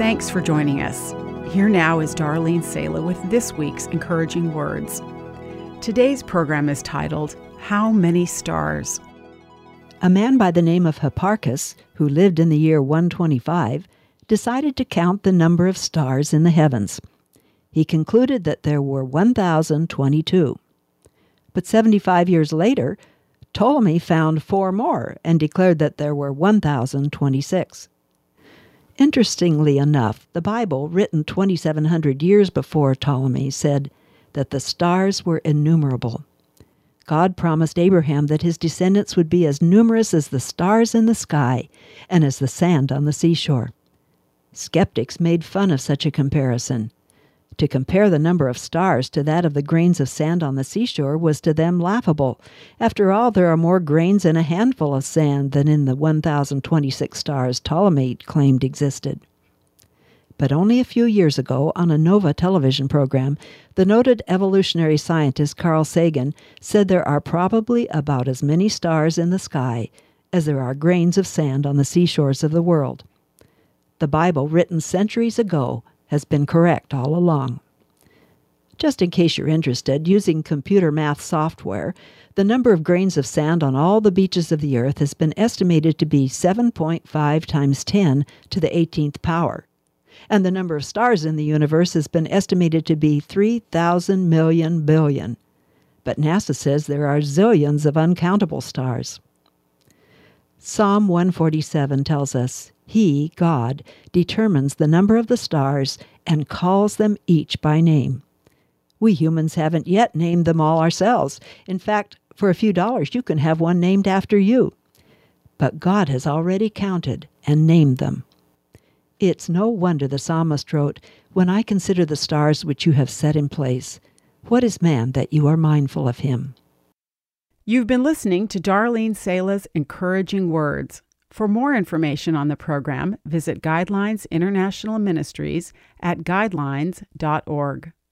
Thanks for joining us. Here now is Darlene Sala with this week's encouraging words. Today's program is titled, How Many Stars? A man by the name of Hipparchus, who lived in the year 125, decided to count the number of stars in the heavens. He concluded that there were 1,022. But 75 years later, Ptolemy found 4 more and declared that there were 1,026. Interestingly enough, the Bible, written 2,700 years before Ptolemy, said that the stars were innumerable. God promised Abraham that his descendants would be as numerous as the stars in the sky and as the sand on the seashore. Skeptics made fun of such a comparison. To compare the number of stars to that of the grains of sand on the seashore was to them laughable. After all, there are more grains in a handful of sand than in the 1,026 stars Ptolemy claimed existed. But only a few years ago, on a Nova television program, the noted evolutionary scientist Carl Sagan said there are probably about as many stars in the sky as there are grains of sand on the seashores of the world. The Bible, written centuries ago, has been correct all along. Just in case you're interested, using computer math software, the number of grains of sand on all the beaches of the earth has been estimated to be 7.5 times 10 to the 18th power. And the number of stars in the universe has been estimated to be 3,000 million billion. But NASA says there are zillions of uncountable stars. Psalm 147 tells us, He, God, determines the number of the stars and calls them each by name. We humans haven't yet named them all ourselves. In fact, for a few dollars you can have one named after you. But God has already counted and named them. It's no wonder the psalmist wrote, When I consider the stars which you have set in place, what is man that you are mindful of him? You've been listening to Darlene Sala's encouraging words. For more information on the program, visit Guidelines International Ministries at guidelines.org.